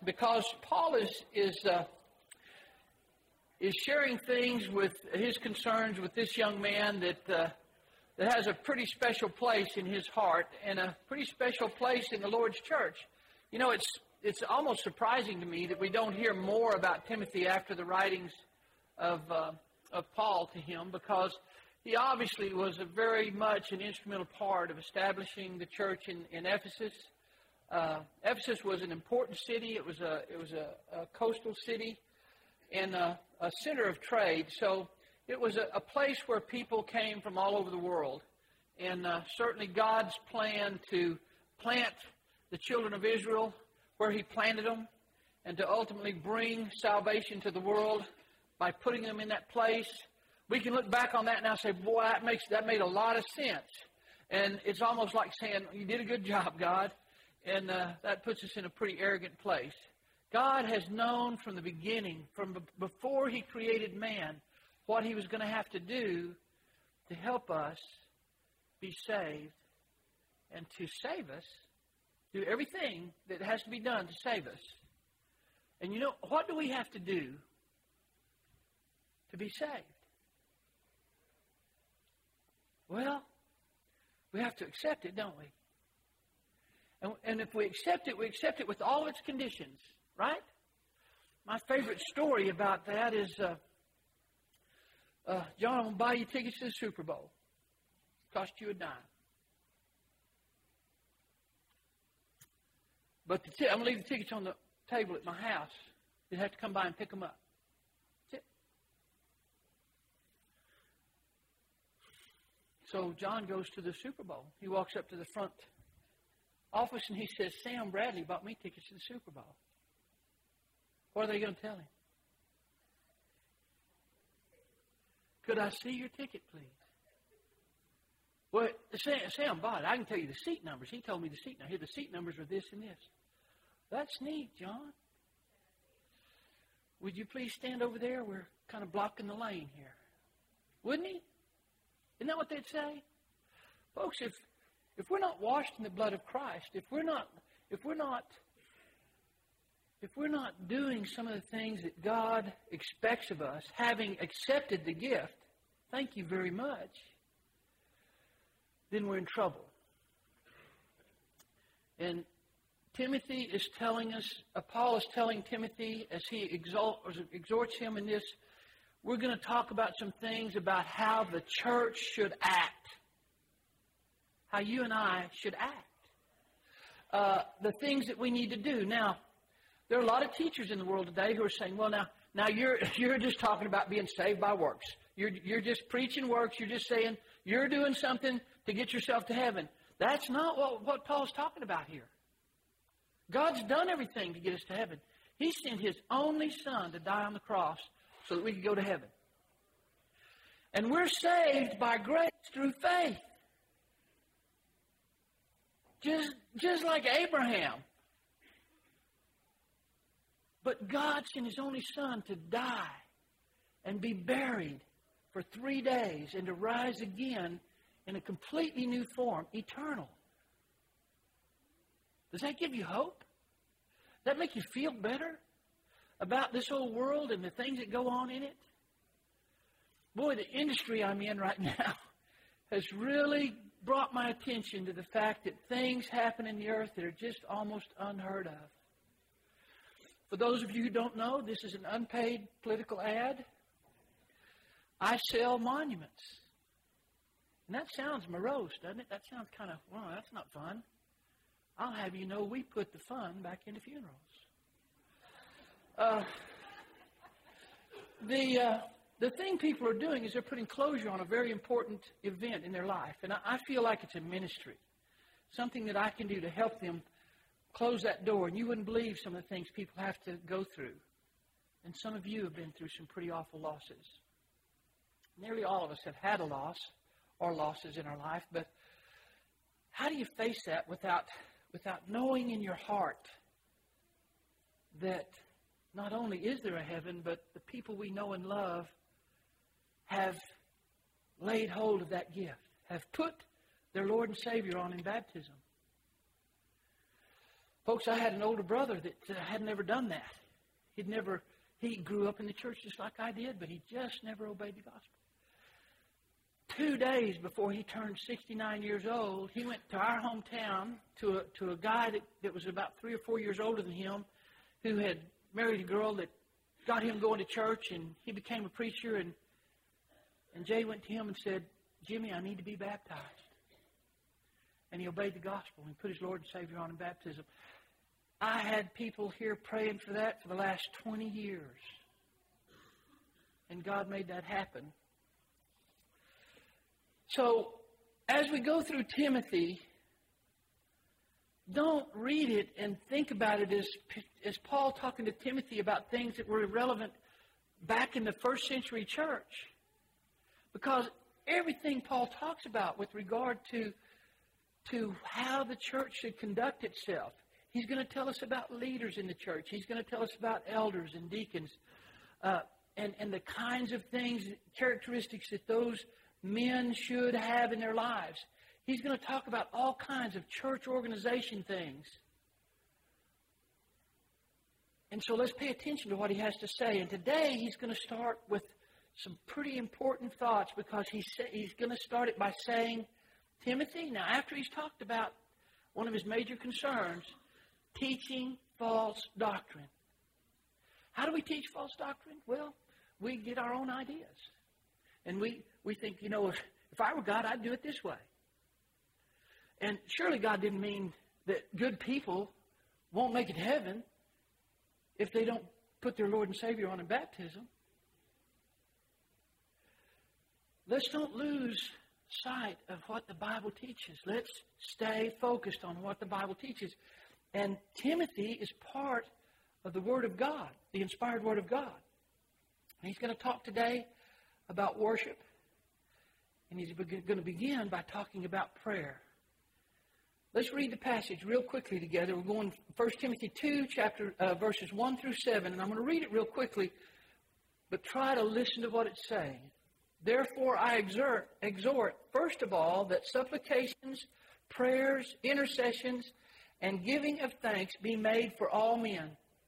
because Paul is sharing things with his concerns with this young man that has a pretty special place in his heart and a pretty special place in the Lord's church. You know, it's almost surprising to me that we don't hear more about Timothy after the writings of Paul to him, because he obviously was very much an instrumental part of establishing the church in Ephesus. Ephesus was an important city. It was a coastal city and a center of trade. So it was a place where people came from all over the world. And certainly God's plan to plant the children of Israel where He planted them, and to ultimately bring salvation to the world by putting them in that place. We can look back on that now and say, boy, that made a lot of sense. And it's almost like saying, you did a good job, God. And that puts us in a pretty arrogant place. God has known from the beginning, from before He created man, what He was going to have to do to help us be saved. And to save us, do everything that has to be done to save us. And you know, what do we have to do to be saved? Well, we have to accept it, don't we? And if we accept it with all of its conditions, right? My favorite story about that is, John, I'm going to buy you tickets to the Super Bowl. Cost you $0.10. But I'm going to leave the tickets on the table at my house. You'd have to come by and pick them up. That's it. So John goes to the Super Bowl. He walks up to the front office and he says, Sam Bradley bought me tickets to the Super Bowl. What are they going to tell him? Could I see your ticket, please? Well, Sam bought it. I can tell you the seat numbers. He told me the seat numbers. Here, the seat numbers are this and this. That's neat, John. Would you please stand over there? We're kind of blocking the lane here. Wouldn't he? Isn't that what they'd say? Folks, if we're not washed in the blood of Christ, if we're not doing some of the things that God expects of us, having accepted the gift, thank you very much, then we're in trouble. And Timothy is telling us, Paul is telling Timothy as he exhorts him in this, we're going to talk about some things about how the church should act. How you and I should act. The things that we need to do. Now, there are a lot of teachers in the world today who are saying, well, now you're just talking about being saved by works. You're just preaching works. You're just saying you're doing something to get yourself to heaven. That's not what Paul's talking about here. God's done everything to get us to heaven. He sent His only Son to die on the cross so that we could go to heaven. And we're saved by grace through faith. Just like Abraham. But God sent His only Son to die and be buried for 3 days and to rise again in a completely new form, eternal. Does that give you hope? Does that make you feel better about this old world and the things that go on in it? Boy, the industry I'm in right now has really brought my attention to the fact that things happen in the earth that are just almost unheard of. For those of you who don't know, this is an unpaid political ad. I sell monuments. And that sounds morose, doesn't it? That sounds kind of, well, that's not fun. I'll have you know we put the fun back into funerals. The thing people are doing is they're putting closure on a very important event in their life. And I feel like it's a ministry. Something that I can do to help them close that door. And you wouldn't believe some of the things people have to go through. And some of you have been through some pretty awful losses. Nearly all of us have had a loss or losses in our life. But how do you face that without knowing in your heart that not only is there a heaven, but the people we know and love have laid hold of that gift, have put their Lord and Savior on in baptism. Folks, I had an older brother that had never done that. He grew up in the church just like I did, but he just never obeyed the gospel. 2 days before he turned 69 years old, he went to our hometown to a guy that was about 3 or 4 years older than him, who had married a girl that got him going to church, and he became a preacher. And Jay went to him and said, "Jimmy, I need to be baptized." And he obeyed the gospel and put his Lord and Savior on in baptism. I had people here praying for that for the last 20 years. And God made that happen. So, as we go through Timothy, don't read it and think about it as Paul talking to Timothy about things that were relevant back in the first century church. Because everything Paul talks about with regard to how the church should conduct itself, he's going to tell us about leaders in the church. He's going to tell us about elders and deacons and the kinds of things, characteristics that those men should have in their lives. He's going to talk about all kinds of church organization things. And so let's pay attention to what he has to say. And today he's going to start with some pretty important thoughts, because he's going to start it by saying, Timothy, now after he's talked about one of his major concerns, teaching false doctrine. How do we teach false doctrine? Well, we get our own ideas. And we think, if I were God, I'd do it this way. And surely God didn't mean that good people won't make it to heaven if they don't put their Lord and Savior on in baptism. Let's don't lose sight of what the Bible teaches. Let's stay focused on what the Bible teaches. And Timothy is part of the Word of God, the inspired Word of God. And he's going to talk today about worship. And he's going to begin by talking about prayer. Let's read the passage real quickly together. We're going 1 Timothy 2, verses 1 through 7. And I'm going to read it real quickly, but try to listen to what it's saying. Therefore, I exhort, first of all, that supplications, prayers, intercessions, and giving of thanks be made for all men.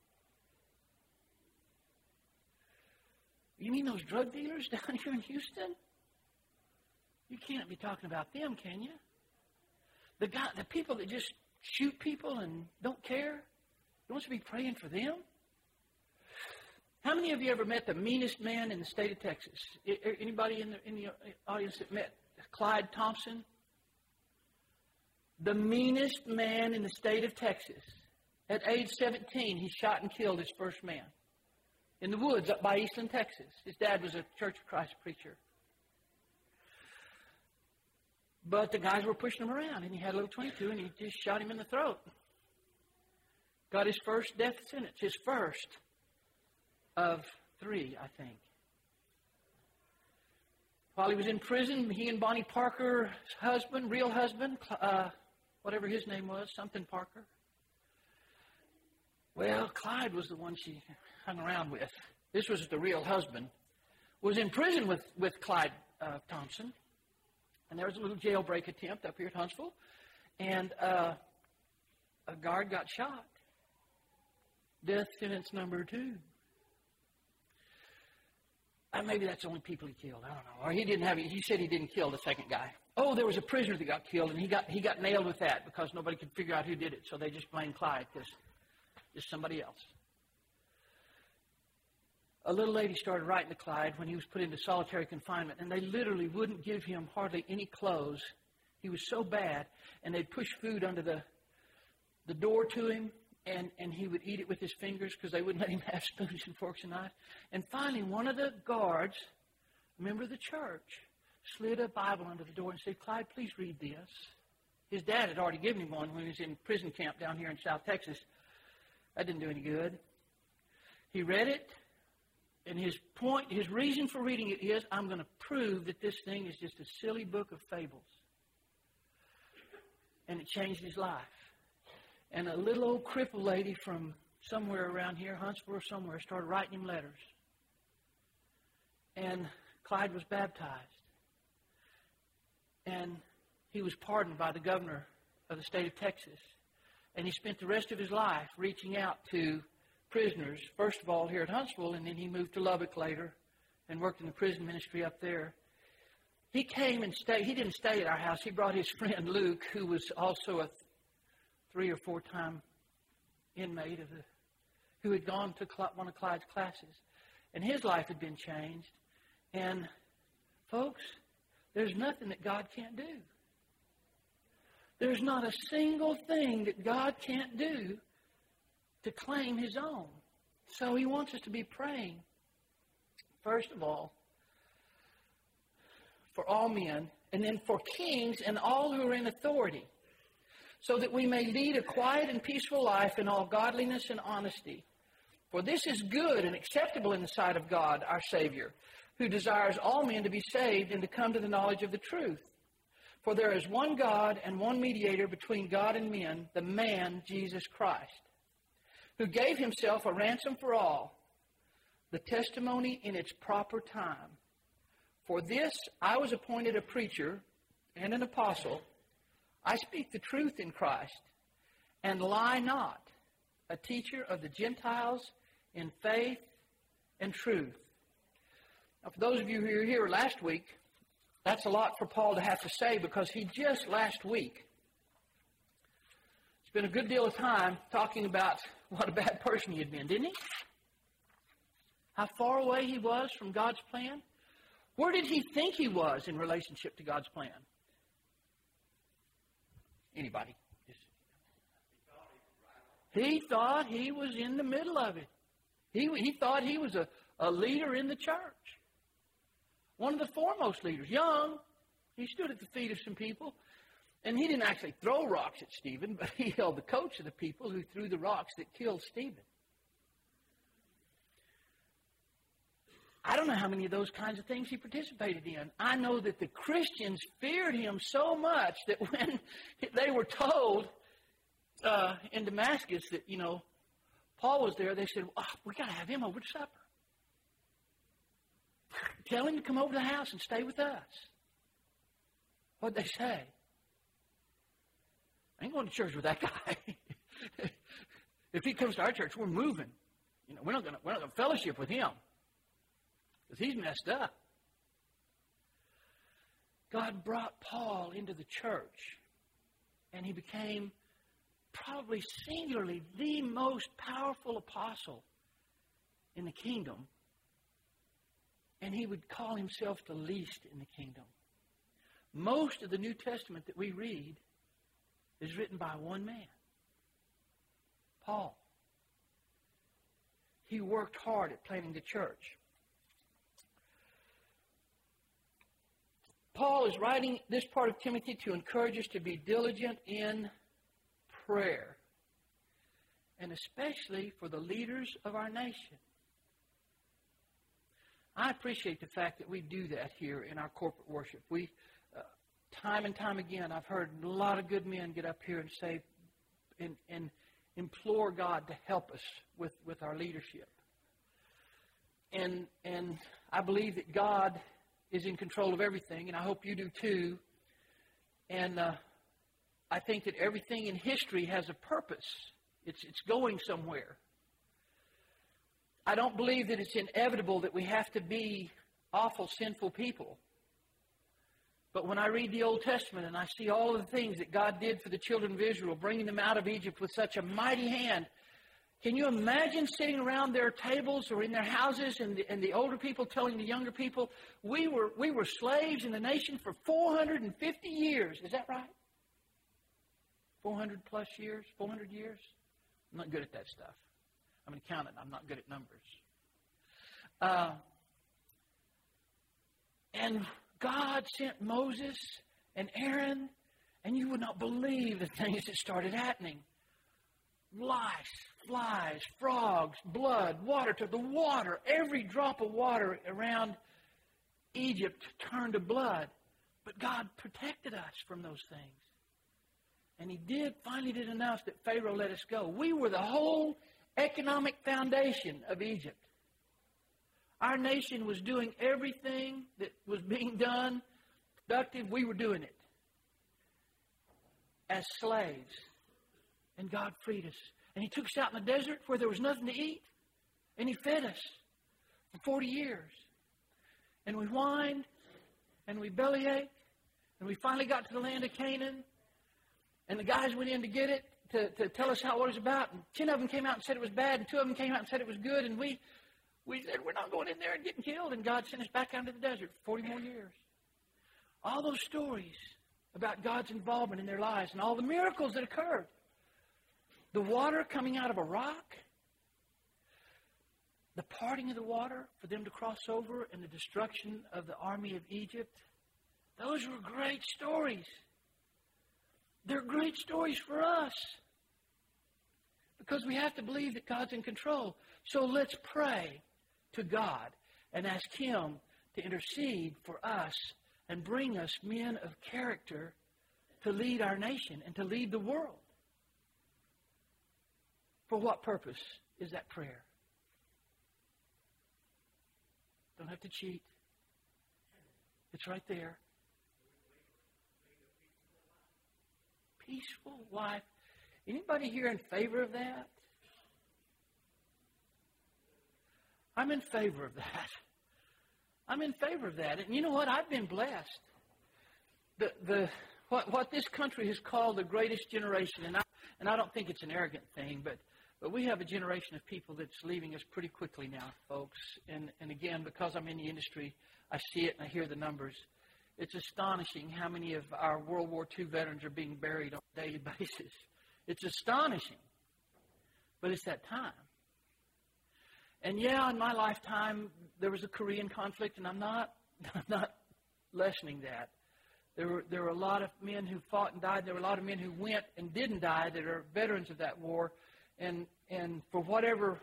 You mean those drug dealers down here in Houston? You can't be talking about them, can you? The people that just shoot people and don't care? You want to be praying for them? How many of you ever met the meanest man in the state of Texas? Anybody in the audience that met Clyde Thompson? The meanest man in the state of Texas. At age 17, he shot and killed his first man in the woods up by Eastland, Texas. His dad was a Church of Christ preacher. But the guys were pushing him around, and he had a little .22, and he just shot him in the throat. Got his first death sentence, his first of 3, I think. While he was in prison, he and Bonnie Parker's husband, real husband, whatever his name was, something Parker. Well, Clyde was the one she hung around with. This was the real husband. Was in prison with Clyde Thompson. And there was a little jailbreak attempt up here at Huntsville. And a guard got shot. Death sentence number 2. Maybe that's the only people he killed. I don't know. Or he said he didn't kill the second guy. Oh, there was a prisoner that got killed, and he got nailed with that because nobody could figure out who did it. So they just blamed Clyde because it's somebody else. A little lady started writing to Clyde when he was put into solitary confinement, and they literally wouldn't give him hardly any clothes. He was so bad, and they'd push food under the door to him, and he would eat it with his fingers because they wouldn't let him have spoons and forks and knives. And finally, one of the guards, a member of the church, slid a Bible under the door and said, Clyde, please read this. His dad had already given him one when he was in prison camp down here in South Texas. That didn't do any good. He read it. And his reason for reading it is, I'm going to prove that this thing is just a silly book of fables. And it changed his life. And a little old crippled lady from somewhere around here, Huntsville or somewhere, started writing him letters. And Clyde was baptized. And he was pardoned by the governor of the state of Texas. And he spent the rest of his life reaching out to prisoners, first of all here at Huntsville, and then he moved to Lubbock later and worked in the prison ministry up there. He came and stayed. He didn't stay at our house. He brought his friend Luke, who was also a 3 or 4 time inmate who had gone to one of Clyde's classes. And his life had been changed. And, folks, there's nothing that God can't do. There's not a single thing that God can't do to claim His own. So He wants us to be praying, first of all, for all men, and then for kings and all who are in authority, so that we may lead a quiet and peaceful life in all godliness and honesty. For this is good and acceptable in the sight of God, our Savior, who desires all men to be saved and to come to the knowledge of the truth. For there is one God and one mediator between God and men, the man Jesus Christ, who gave Himself a ransom for all, the testimony in its proper time. For this I was appointed a preacher and an apostle. I speak the truth in Christ, and lie not, a teacher of the Gentiles in faith and truth. Now, for those of you who were here last week, that's a lot for Paul to have to say, because he just last week spent a good deal of time talking about what a bad person he had been, didn't he? How far away he was from God's plan. Where did he think he was in relationship to God's plan? Anybody? He thought he was in the middle of it. He thought he was a leader in the church. One of the foremost leaders, young. He stood at the feet of some people. And he didn't actually throw rocks at Stephen, but he held the coats of the people who threw the rocks that killed Stephen. I don't know how many of those kinds of things he participated in. I know that the Christians feared him so much that when they were told in Damascus that, Paul was there, they said, we got to have him over to supper. Tell him to come over to the house and stay with us. What'd they say? I ain't going to church with that guy. If he comes to our church, we're moving. We're not going to fellowship with him, because he's messed up. God brought Paul into the church, and he became probably singularly the most powerful apostle in the kingdom. And he would call himself the least in the kingdom. Most of the New Testament that we read is written by one man, Paul. He worked hard at planting the church. Paul is writing this part of Timothy to encourage us to be diligent in prayer, and especially for the leaders of our nation. I appreciate the fact that we do that here in our corporate worship. We, time and time again, I've heard a lot of good men get up here and say, and implore God to help us with our leadership. And I believe that God is in control of everything, and I hope you do too. And I think that everything in history has a purpose. It's going somewhere. I don't believe that it's inevitable that we have to be awful, sinful people. But when I read the Old Testament and I see all of the things that God did for the children of Israel, bringing them out of Egypt with such a mighty hand, can you imagine sitting around their tables or in their houses and the older people telling the younger people, we were slaves in the nation for 450 years. Is that right? 400 plus years? 400 years? I'm not good at that stuff. I'm an accountant. I'm not good at numbers. And God sent Moses and Aaron, and you would not believe the things that started happening. Lice, flies, frogs, blood, water. To the water, every drop of water around Egypt turned to blood. But God protected us from those things. And He finally did enough that Pharaoh let us go. We were the whole economic foundation of Egypt. Our nation was doing everything that was being done, productive. We were doing it as slaves. And God freed us. And He took us out in the desert where there was nothing to eat. And He fed us for 40 years. And we whined, and we bellyached, and we finally got to the land of Canaan. And the guys went in to get it, to tell us what it was about. And 10 of them came out and said it was bad, and 2 of them came out and said it was good. And we said, we're not going in there and getting killed. And God sent us back out into the desert for 40 more years. All those stories about God's involvement in their lives and all the miracles that occurred. The water coming out of a rock, the parting of the water for them to cross over, and the destruction of the army of Egypt. Those were great stories. They're great stories for us because we have to believe that God's in control. So let's pray to God and ask Him to intercede for us and bring us men of character to lead our nation and to lead the world. For what purpose is that prayer? Don't have to cheat. It's right there. Peaceful life. Anybody here in favor of that? I'm in favor of that. I'm in favor of that. And you know what? I've been blessed. What this country has called the greatest generation, and I don't think it's an arrogant thing, but we have a generation of people that's leaving us pretty quickly now, folks. And again, because I'm in the industry, I see it and I hear the numbers. It's astonishing how many of our World War II veterans are being buried on a daily basis. It's astonishing. But it's that time. And yeah, in my lifetime, there was a Korean conflict, and I'm not lessening that. There were a lot of men who fought and died. There were a lot of men who went and didn't die that are veterans of that war. And for whatever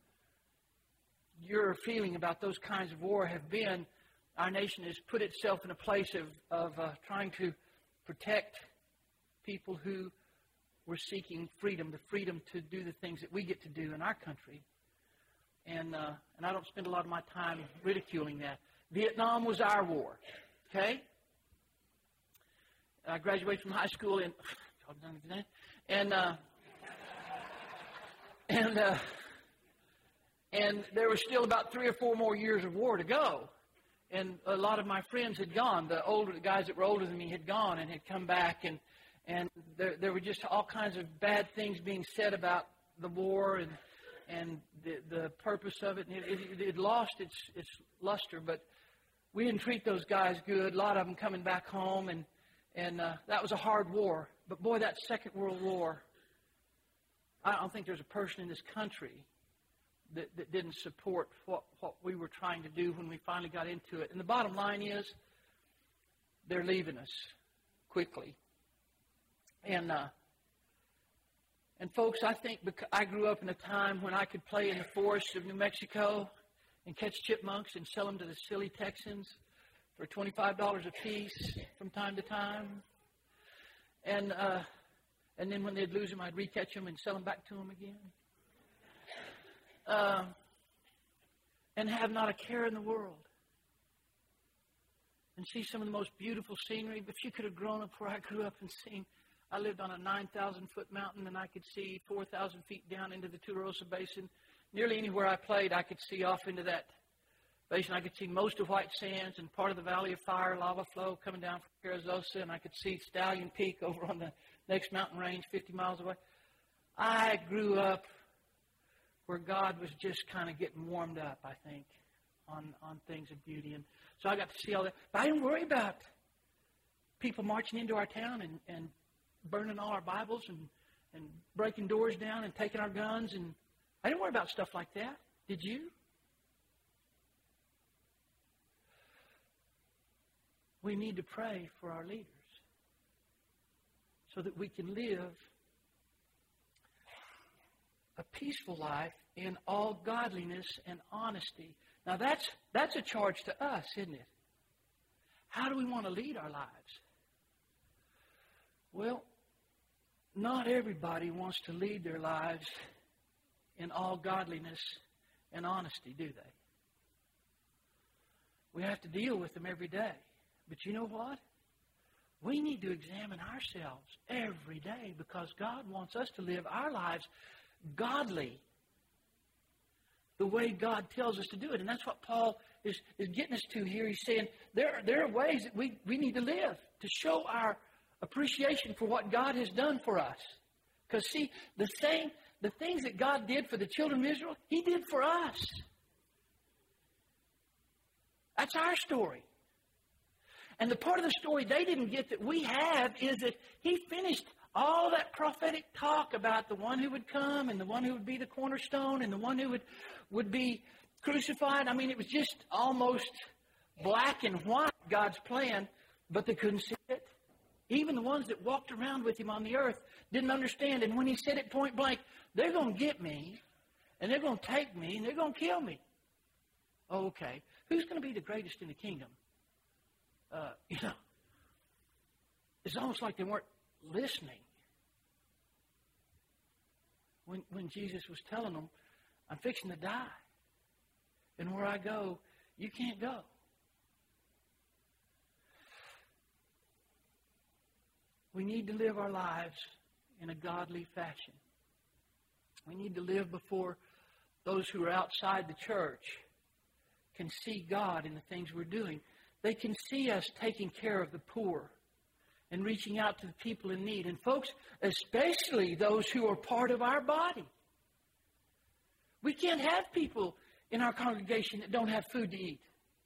your feeling about those kinds of war have been, our nation has put itself in a place of trying to protect people who were seeking freedom, the freedom to do the things that we get to do in our country. And I don't spend a lot of my time ridiculing that. Vietnam was our war, okay? I graduated from high school and there was still about 3 or 4 more years of war to go. And a lot of my friends had gone. The guys that were older than me had gone and had come back. And there were just all kinds of bad things being said about the war and the purpose of it. And it lost its luster. But we didn't treat those guys good. A lot of them coming back home. And that was a hard war. But boy, that Second World War, I don't think there's a person in this country that didn't support what we were trying to do when we finally got into it. And the bottom line is, they're leaving us quickly. And folks, I think I grew up in a time when I could play in the forests of New Mexico and catch chipmunks and sell them to the silly Texans for $25 a piece from time to time. And then when they'd lose them, I'd recatch them and sell them back to them again. And have not a care in the world. And see some of the most beautiful scenery. But if you could have grown up where I grew up and seen, I lived on a 9,000-foot mountain, and I could see 4,000 feet down into the Tularosa Basin. Nearly anywhere I played, I could see off into that basin. I could see most of White Sands and part of the Valley of Fire, lava flow coming down from Carrizosa, and I could see Stallion Peak over on the next mountain range 50 miles away. I grew up where God was just kind of getting warmed up, I think, on things of beauty. And so I got to see all that. But I didn't worry about people marching into our town and burning all our Bibles and breaking doors down and taking our guns. And I didn't worry about stuff like that. Did you? We need to pray for our leaders so that we can live a peaceful life in all godliness and honesty. Now that's a charge to us, isn't it? How do we want to lead our lives? Well, not everybody wants to lead their lives in all godliness and honesty, do they? We have to deal with them every day. But you know what? we need to examine ourselves every day because God wants us to live our lives godly the way God tells us to do it. And that's what Paul is getting us to here. He's saying there are ways that we need to live to show our appreciation for what God has done for us. Because, see, the things that God did for the children of Israel, He did for us. That's our story. And the part of the story they didn't get that we have is that He finished all that prophetic talk about the one who would come and the one who would be the cornerstone and the one who would be crucified. I mean, it was just almost black and white, God's plan, but they couldn't see it. Even the ones that walked around with Him on the earth didn't understand. And when He said it point blank, they're going to get me, and they're going to take me, and they're going to kill me. Oh, okay. Who's going to be the greatest in the kingdom? It's almost like they weren't listening. When Jesus was telling them, I'm fixing to die. And where I go, you can't go. We need to live our lives in a godly fashion. We need to live before those who are outside the church can see God in the things we're doing. They can see us taking care of the poor and reaching out to the people in need. And folks, especially those who are part of our body. We can't have people in our congregation that don't have food to eat,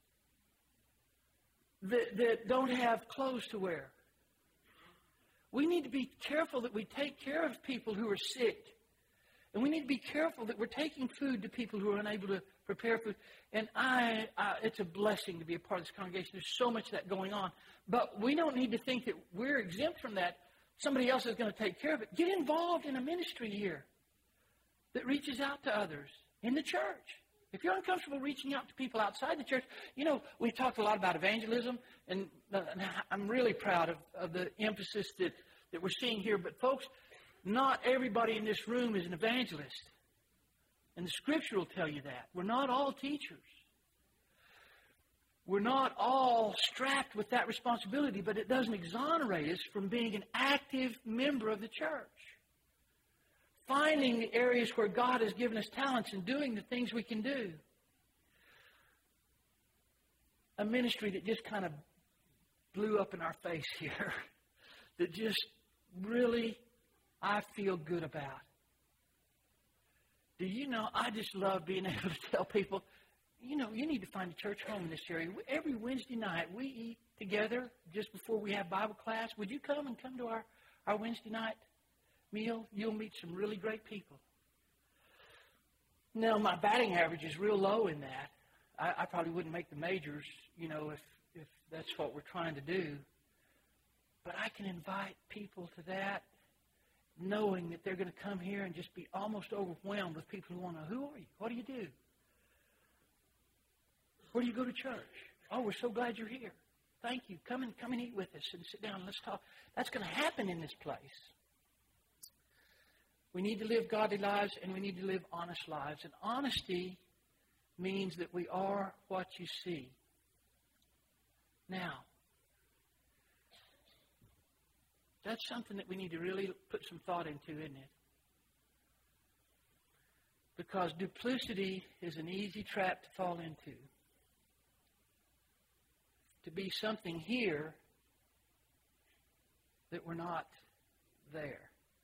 that don't have clothes to wear. We need to be careful that we take care of people who are sick. And we need to be careful that we're taking food to people who are unable to prepare food. And it's a blessing to be a part of this congregation. There's so much of that going on. But we don't need to think that we're exempt from that. Somebody else is going to take care of it. Get involved in a ministry here that reaches out to others in the church. If you're uncomfortable reaching out to people outside the church, we've talked a lot about evangelism, and I'm really proud of the emphasis that we're seeing here. But folks, not everybody in this room is an evangelist. And the Scripture will tell you that. We're not all teachers. We're not all strapped with that responsibility, but it doesn't exonerate us from being an active member of the church. Finding the areas where God has given us talents and doing the things we can do. A ministry that just kind of blew up in our face here. That just really I feel good about. Do you know, I just love being able to tell people, you need to find a church home in this area. Every Wednesday night, we eat together just before we have Bible class. Would you come to our Wednesday night meal? You'll meet some really great people. Now, my batting average is real low in that. I probably wouldn't make the majors, if that's what we're trying to do. But I can invite people to that, knowing that they're going to come here and just be almost overwhelmed with people who want to know, who are you? What do you do? Where do you go to church? Oh, we're so glad you're here. Thank you. Come and eat with us and sit down and let's talk. That's going to happen in this place. We need to live godly lives and we need to live honest lives. And honesty means that we are what you see. Now, that's something that we need to really put some thought into, isn't it? Because duplicity is an easy trap to fall into. To be something here that we're not there.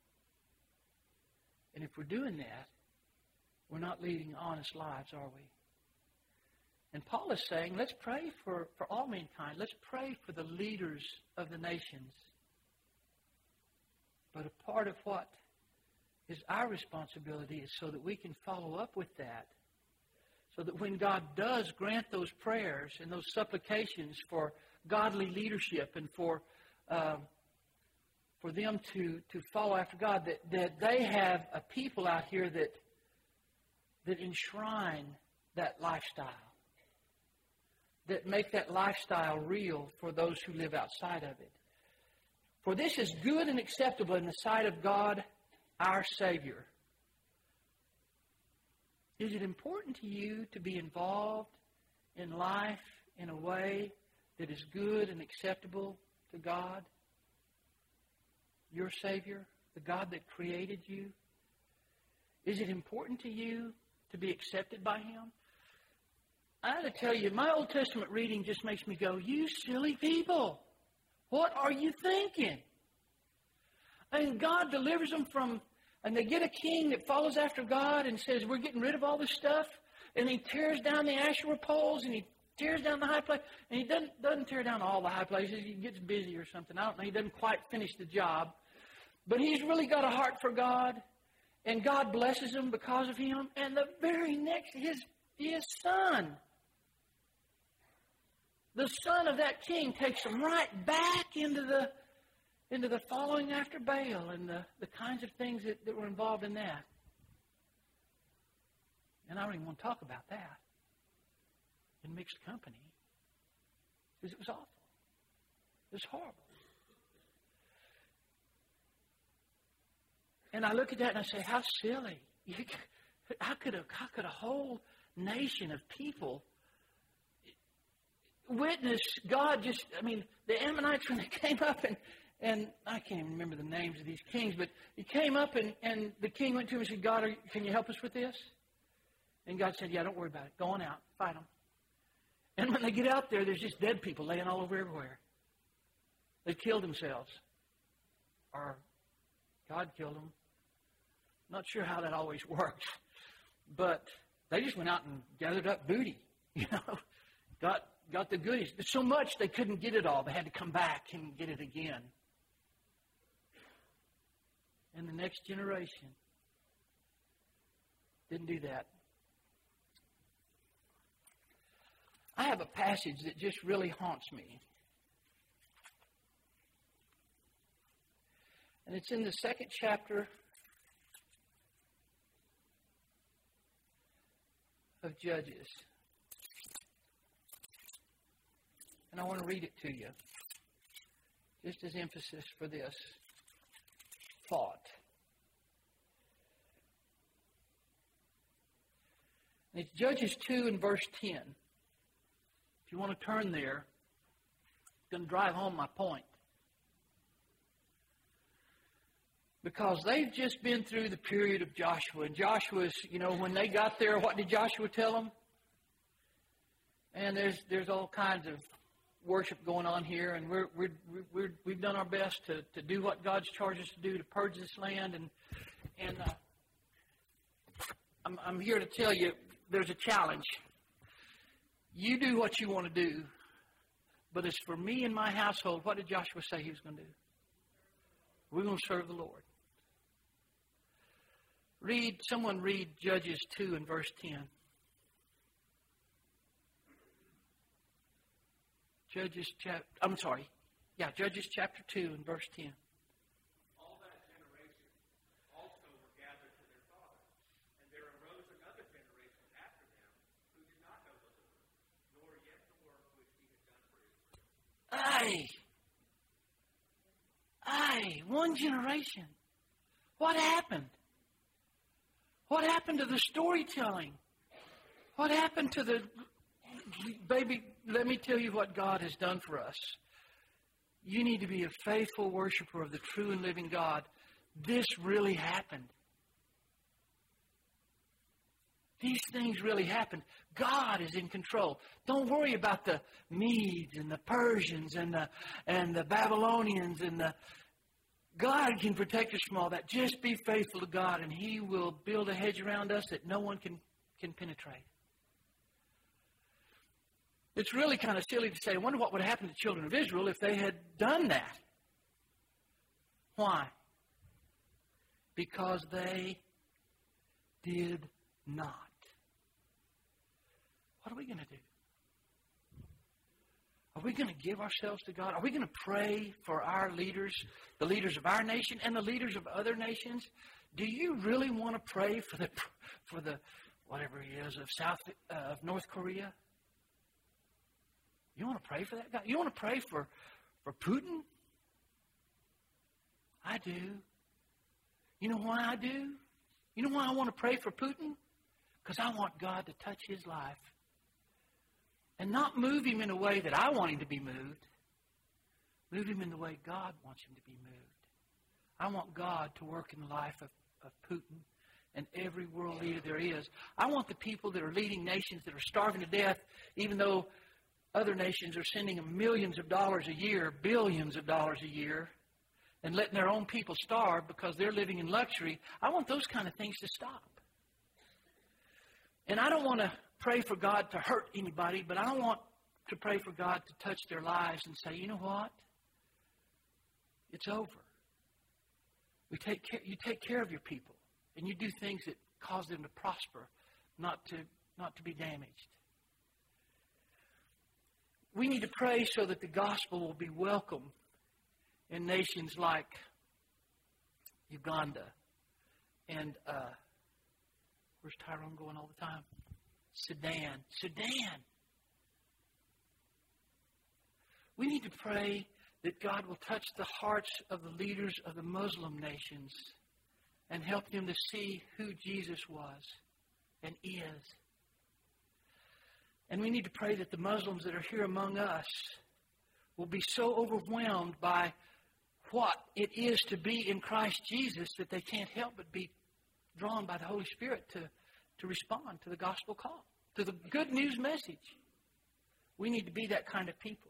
And if we're doing that, we're not leading honest lives, are we? And Paul is saying, let's pray for all mankind. Let's pray for the leaders of the nations. But a part of what is our responsibility is so that we can follow up with that. So that when God does grant those prayers and those supplications for godly leadership and for them to follow after God, that they have a people out here that enshrine that lifestyle. That make that lifestyle real for those who live outside of it. For this is good and acceptable in the sight of God, our Savior. Is it important to you to be involved in life in a way that is good and acceptable to God? your Savior, the God that created you? Is it important to you to be accepted by Him? I got to tell you, my Old Testament reading just makes me go, you silly people. What are you thinking? And God delivers them from, and they get a king that follows after God and says, we're getting rid of all this stuff. And he tears down the Asherah poles, and he tears down the high place. And he doesn't tear down all the high places. He gets busy or something. I don't know. He doesn't quite finish the job. But he's really got a heart for God. And God blesses him because of him. And the very next, his son, the son of that king, takes him right back into the following after Baal and the kinds of things that were involved in that. And I don't even want to talk about that in mixed company, because it was awful. It was horrible. And I look at that and I say, how silly. How could a whole nation of people witness God just, the Ammonites, when they came up and I can't even remember the names of these kings, but he came up and the king went to him and said, God, can you help us with this? And God said, yeah, don't worry about it. Go on out. Fight them. And when they get out there, there's just dead people laying all over everywhere. They killed themselves. Or God killed them. Not sure how that always works. But they just went out and gathered up booty. Got the goodies. So much they couldn't get it all. They had to come back and get it again. And the next generation didn't do that. I have a passage that just really haunts me. And it's in the 2nd chapter of Judges. And I want to read it to you, just as emphasis for this thought. And it's Judges 2 and verse 10. If you want to turn there, it's going to drive home my point. Because they've just been through the period of Joshua. And Joshua's, when they got there, what did Joshua tell them? And there's all kinds of worship going on here, and we've done our best to do what God's charged us to do, to purge this land. And I'm here to tell you, there's a challenge. You do what you want to do, but as for me and my household, what did Joshua say he was going to do? We're going to serve the Lord. Someone read Judges 2 and verse 10. Judges chapter 2 and verse 10. All that generation also were gathered to their fathers, and there arose another generation after them who did not know the Lord, nor yet the work which he had done for Israel. One generation. What happened? What happened to the storytelling? What happened to the... Baby, let me tell you what God has done for us. You need to be a faithful worshiper of the true and living God. This really happened. These things really happened. God is in control. Don't worry about the Medes and the Persians and the Babylonians God can protect us from all that. Just be faithful to God, and He will build a hedge around us that no one can penetrate. It's really kind of silly to say, I wonder what would happen to the children of Israel if they had done that. Why? Because they did not. What are we going to do? Are we going to give ourselves to God? Are we going to pray for our leaders, the leaders of our nation and the leaders of other nations? Do you really want to pray for the whatever he is of North Korea? You want to pray for that guy? You want to pray for Putin? I do. You know why I do? You know why I want to pray for Putin? Because I want God to touch his life. And not move him in a way that I want him to be moved. Move him in the way God wants him to be moved. I want God to work in the life of Putin and every world leader there is. I want the people that are leading nations that are starving to death, even though other nations are sending them millions of dollars a year, billions of dollars a year, and letting their own people starve because they're living in luxury. I want those kind of things to stop. And I don't want to pray for God to hurt anybody, but I want to pray for God to touch their lives and say, you know what? It's over. You take care of your people, and you do things that cause them to prosper, not to be damaged. We need to pray so that the gospel will be welcome in nations like Uganda and where's Tyrone going all the time? Sudan. We need to pray that God will touch the hearts of the leaders of the Muslim nations and help them to see who Jesus was and is. And we need to pray that the Muslims that are here among us will be so overwhelmed by what it is to be in Christ Jesus that they can't help but be drawn by the Holy Spirit to respond to the gospel call, to the good news message. We need to be that kind of people.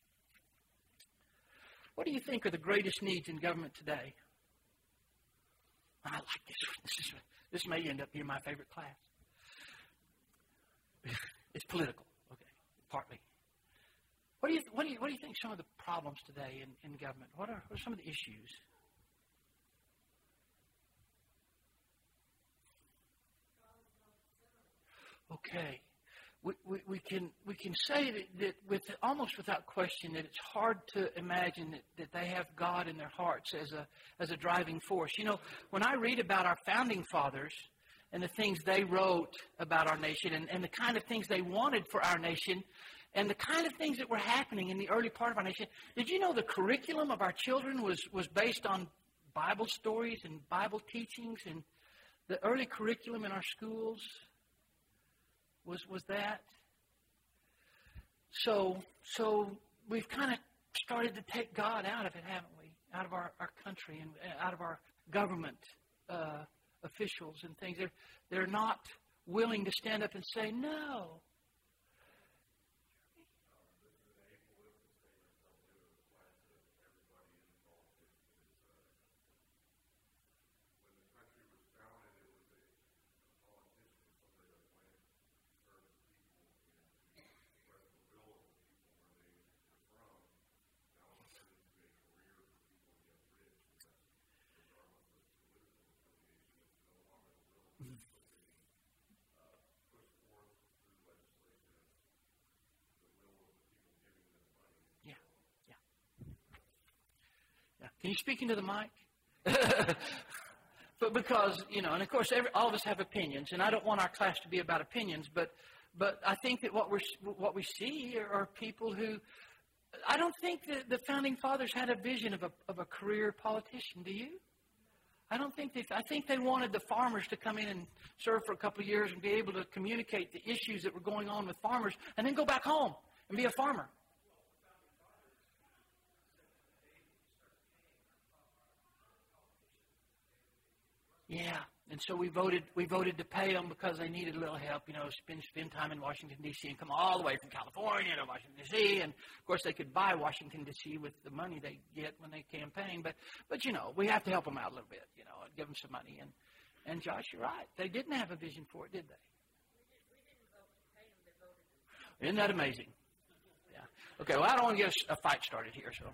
What do you think are the greatest needs in government today? I like this. This may end up being my favorite class. It's political, okay, partly. What do you think some of the problems today in government? What are some of the issues? Okay. We can say that with almost without question that it's hard to imagine that they have God in their hearts as a driving force. You know, when I read about our founding fathers and the things they wrote about our nation and the kind of things they wanted for our nation and the kind of things that were happening in the early part of our nation, did you know the curriculum of our children was based on Bible stories and Bible teachings, and the early curriculum in our schools was that. So we've kind of started to take God out of it, haven't we? Out of our country and out of our government officials and things. They're not willing to stand up and say no. Can you speak into the mic? But because, you know, and of course all of us have opinions, and I don't want our class to be about opinions, but I think that what we see are people who, I don't think that the founding fathers had a vision of a career politician. Do you? I think they wanted the farmers to come in and serve for a couple of years and be able to communicate the issues that were going on with farmers, and then go back home and be a farmer. Yeah, and so we voted to pay them because they needed a little help, you know, spend time in Washington, D.C. and come all the way from California to Washington, D.C. And, of course, they could buy Washington, D.C. with the money they get when they campaign. But you know, we have to help them out a little bit, you know, and give them some money. And Josh, you're right. They didn't have a vision for it, did they? We didn't vote to pay them. They voted to pay them. Isn't that amazing? Yeah. Okay, well, I don't want to get a fight started here, so.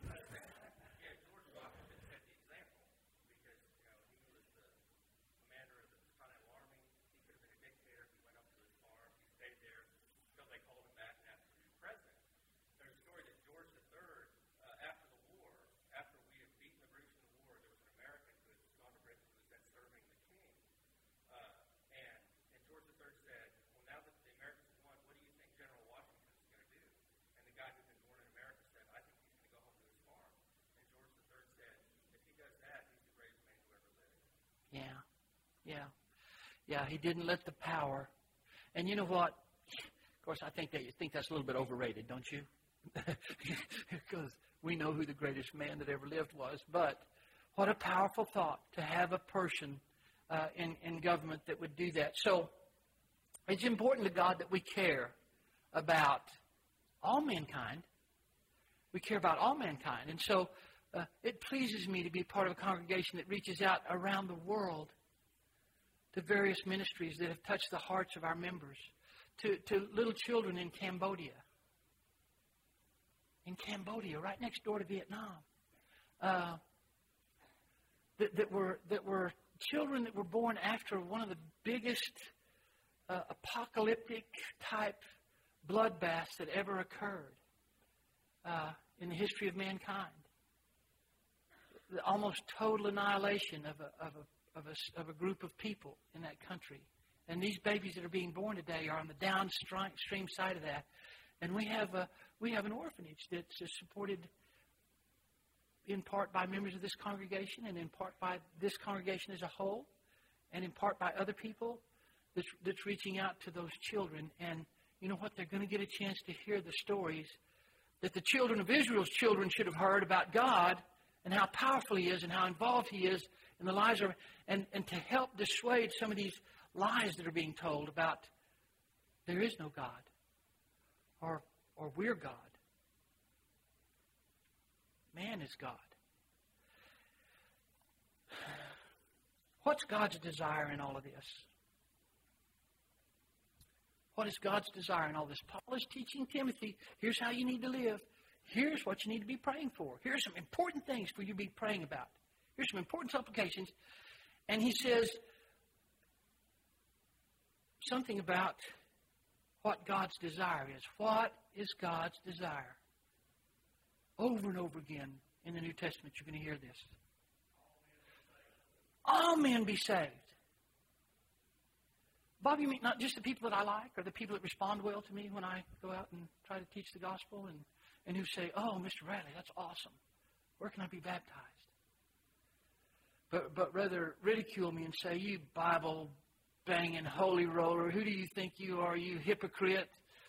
Yeah, he didn't let the power. And you know what? Of course, I think that's a little bit overrated, don't you? Because we know who the greatest man that ever lived was. But What a powerful thought to have a person in government that would do that. So it's important to God that we care about all mankind. We care about all mankind. And so it pleases me to be part of a congregation that reaches out around the world to various ministries that have touched the hearts of our members, to little children in Cambodia. In Cambodia, right next door to Vietnam. That were children that were born after one of the biggest apocalyptic type bloodbaths that ever occurred in the history of mankind. The almost total annihilation of a group of people in that country. And these babies that are being born today are on the downstream side of that. And we have an orphanage that's supported in part by members of this congregation, and in part by this congregation as a whole, and in part by other people that's reaching out to those children. And you know what? They're going to get a chance to hear the stories that the children of Israel's children should have heard about God and how powerful He is and how involved He is in the lives of, and to help dissuade some of these lies that are being told about there is no God or we're God. Man is God. What's God's desire in all of this? What is God's desire in all this? Paul is teaching Timothy, here's how you need to live. Here's what you need to be praying for. Here's some important things for you to be praying about. Here's some important supplications. And he says something about what God's desire is. What is God's desire? Over and over again in the New Testament, you're going to hear this. All men be saved. Bob, you mean not just the people that I like or the people that respond well to me when I go out and try to teach the gospel and who say, oh, Mr. Radley, that's awesome. Where can I be baptized? But rather ridicule me and say, you Bible-banging holy roller, who do you think you are, you hypocrite?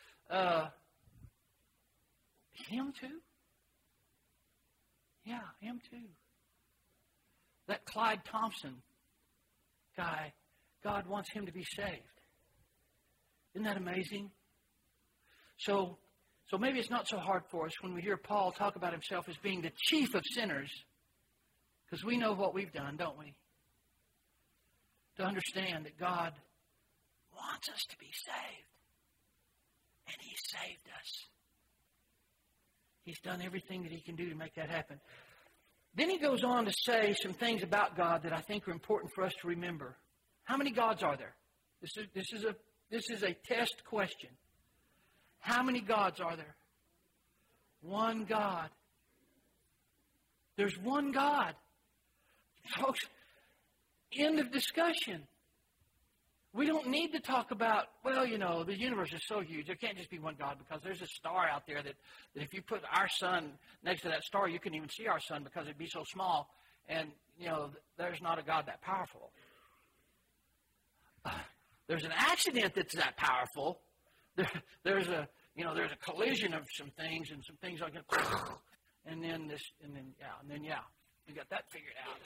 Him too? Yeah, him too. That Clyde Thompson guy, God wants him to be saved. Isn't that amazing? So maybe it's not so hard for us when we hear Paul talk about himself as being the chief of sinners, because we know what we've done, don't we? To understand that God wants us to be saved. And He saved us. He's done everything that He can do to make that happen. Then he goes on to say some things about God that I think are important for us to remember. How many gods are there? This is a test question. How many gods are there? One God. There's one God. Folks, end of discussion. We don't need to talk about, well, you know, the universe is so huge. There can't just be one God because there's a star out there that if you put our sun next to that star, you couldn't even see our sun because it'd be so small. And, you know, there's not a God that powerful. There's an accident that's that powerful. There's a collision of some things and some things like that. And then we got that figured out.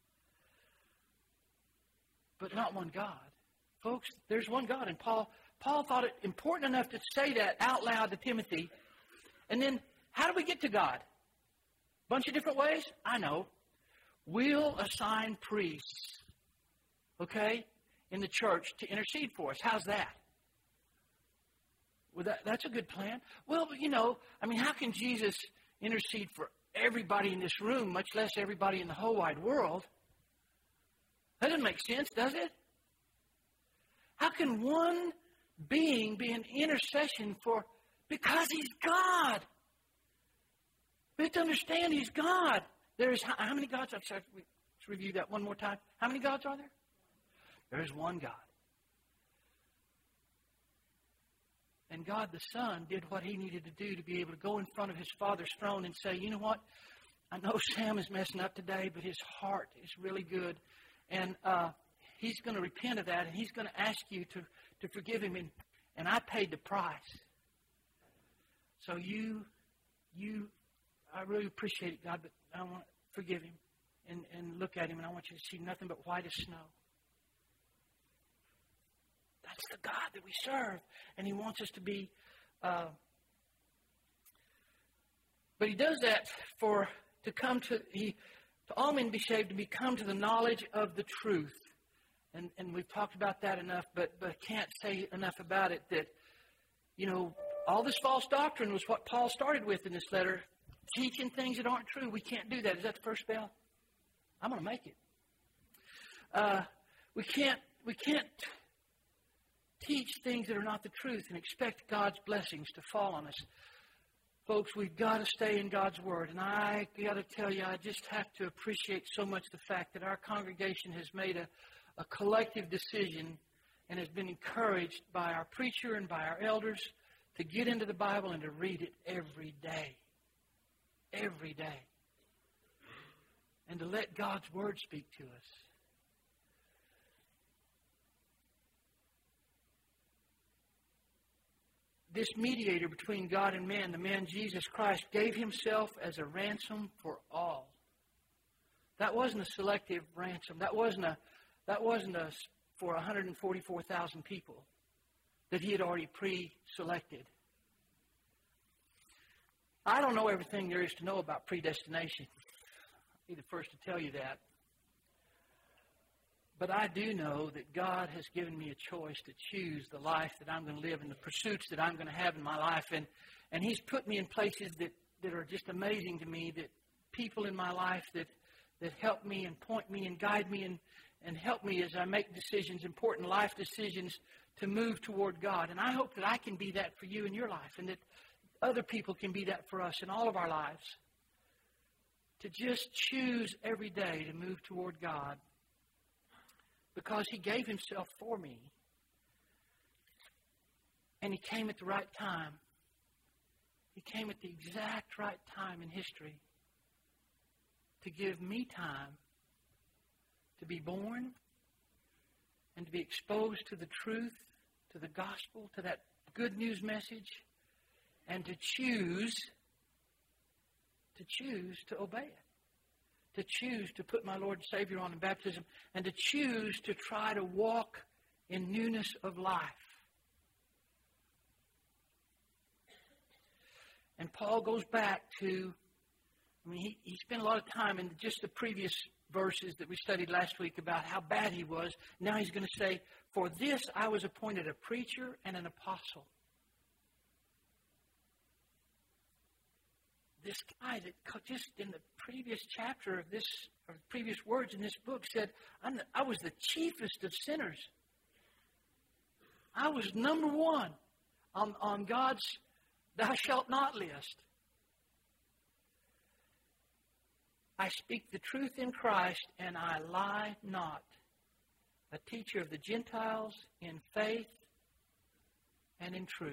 But not one God. Folks, there's one God. And Paul thought it important enough to say that out loud to Timothy. And then, how do we get to God? Bunch of different ways? I know. We'll assign priests, okay, in the church to intercede for us. How's that? Well, that's a good plan. Well, you know, I mean, how can Jesus intercede for everybody in this room, much less everybody in the whole wide world? That doesn't make sense, does it? How can one being be an intercession for, because He's God? We have to understand He's God. There's, how many gods? Let's review that one more time. How many gods are there? There's one God. And God the Son did what He needed to do to be able to go in front of His Father's throne and say, you know what? I know Sam is messing up today, but his heart is really good. And he's going to repent of that, and he's going to ask you to forgive him. And I paid the price. So I really appreciate it, God, but I want to forgive him. and look at him, and I want you to see nothing but white as snow. That's the God that we serve. And He wants us to be... but He does that to all men be saved, to become to the knowledge of the truth. And we've talked about that enough, but can't say enough about it that, all this false doctrine was what Paul started with in this letter, teaching things that aren't true. We can't do that. Is that the first bell? I'm going to make it. We can't teach things that are not the truth and expect God's blessings to fall on us. Folks, we've got to stay in God's Word. And I got to tell you, I just have to appreciate so much the fact that our congregation has made a collective decision and has been encouraged by our preacher and by our elders to get into the Bible and to read it every day. Every day. And to let God's Word speak to us. This mediator between God and man, the man Jesus Christ, gave Himself as a ransom for all. That wasn't a selective ransom. That wasn't for 144,000 people that He had already pre-selected. I don't know everything there is to know about predestination. I'll be the first to tell you that. But I do know that God has given me a choice to choose the life that I'm going to live and the pursuits that I'm going to have in my life. And He's put me in places that are just amazing to me, that people in my life that help me and point me and guide me and help me as I make decisions, important life decisions, to move toward God. And I hope that I can be that for you in your life, and that other people can be that for us in all of our lives. To just choose every day to move toward God. Because He gave Himself for me. And He came at the right time. He came at the exact right time in history to give me time to be born and to be exposed to the truth, to the gospel, to that good news message, and to choose to obey it. To choose to put my Lord and Savior on in baptism, and to choose to try to walk in newness of life. And Paul goes back to, he spent a lot of time in just the previous verses that we studied last week about how bad he was. Now he's going to say, for this I was appointed a preacher and an apostle. This guy that just in the previous chapter of this, or previous words in this book said, I was the chiefest of sinners. I was number one on God's thou shalt not list. I speak the truth in Christ, and I lie not. A teacher of the Gentiles in faith and in truth.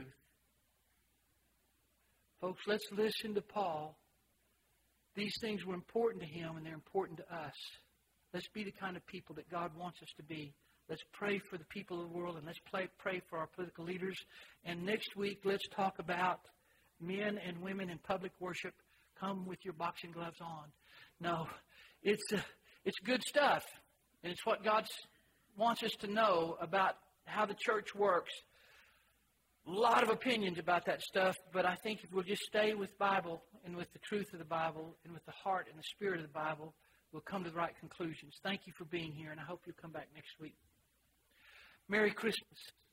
Folks, let's listen to Paul. These things were important to him, and they're important to us. Let's be the kind of people that God wants us to be. Let's pray for the people of the world, and let's pray for our political leaders. And next week, let's talk about men and women in public worship. Come with your boxing gloves on. No, it's good stuff, and it's what God wants us to know about how the church works. A lot of opinions about that stuff, but I think if we'll just stay with Bible and with the truth of the Bible and with the heart and the spirit of the Bible, we'll come to the right conclusions. Thank you for being here, and I hope you'll come back next week. Merry Christmas.